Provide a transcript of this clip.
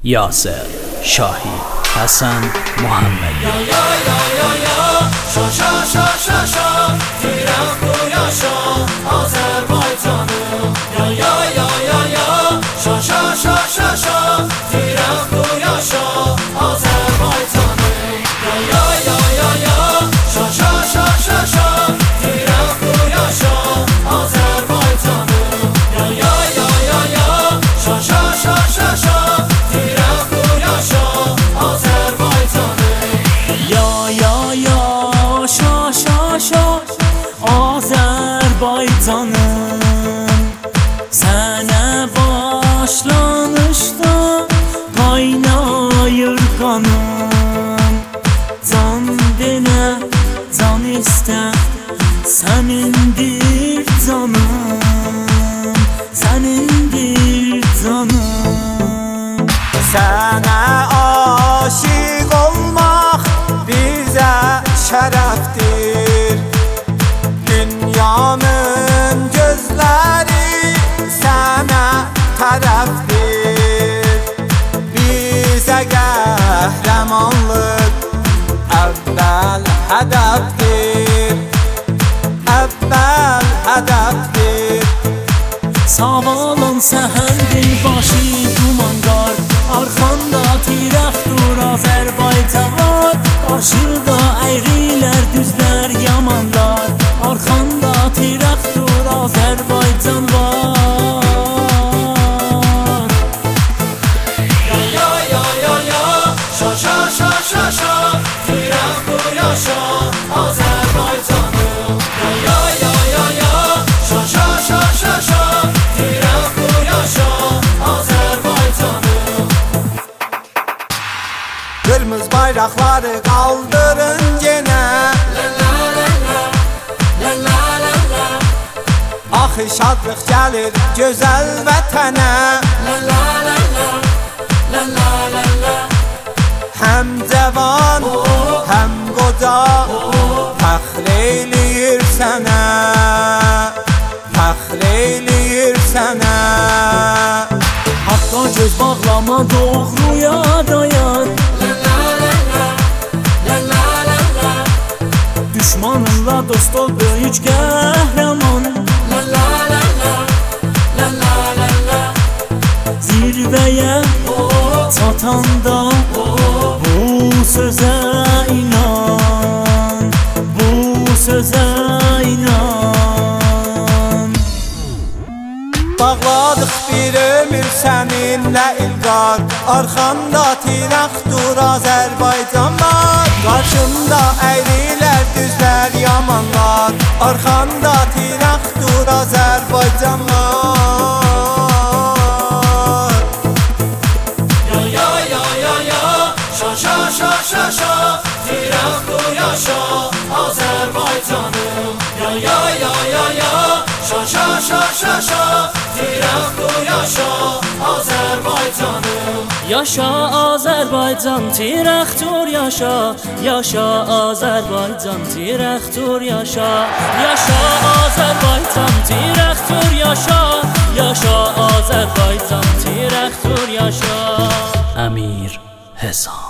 یاسر شاهی حسن محمدی یا یا یا یا یا شا شا شا شا شا تیرخت و یاشا آذربایجانم یا یا یا یا یا شا شا شا شا شا تیرخت و یاشا آذربایجانم یا یا یا یا یا شا شا شا شا شا تیرخت و یاشا آذربایجانم یا یا یا یا یا شا شا شا شا شا تیرخت و یاشا آذربایجانم یا یا یا شا شا شا Azerbaycanım Sənə başlanışda qaynayır qanım Can denə, can istə Sənindir canım Sənindir canım Sənə aşiq olmaq bizə şərəfdir Dünyanın gözləri sənə tərəfdir Bizə qəhrəmanlıq əvvəl hədəfdir Əvvəl hədəfdir Savalın səhəndir başı dumanlar Arxanda tirəxtur Azərbaycan var Qarşıda əyrilər düzlər yamanlar Arxanda tirəxtur Azərbaycan var Ya ya ya ya ya şa şa şa şa şa tirəxtur yaşa Azərbaycanım Ya ya ya ya ya şa şa şa şa şa tirəxtur yaşa Azərbaycanım Qırmızı bayraqları qaldırın yenə Axı şadlıq gəlir gözəl vətənə Həm cavan, həm qoca Fəxr eləyir sənə Fəxr eləyir sənə Haqqa göz bağlama doğruya dayan Düşmanınla dost ol böyük qəhrəman Zirvəyə çatanda bu sözə inan Bu sözə inan Bağladıq bir ömür səninlə ilqar Arxanda tirəxtur Azərbaycan var Qarşında əyrilər düzlər yamanlar Arxanda tirəxtur Azərbaycan var Ya ya ya ya ya şa şa şa şa şa tirəxtur yaşa Azərbaycanım Ya ya ya ya ya şa şa şa şa şa tirəxtur yaşa Azərbaycanım Yaşa Azərbaycan tirəxtur yaşa Yaşa Azərbaycan tirəxtur yaşa Yaşa Azərbaycan tirəxtur yaşa Yaşa Azərbaycan tirəxtur yaşa امیر حسام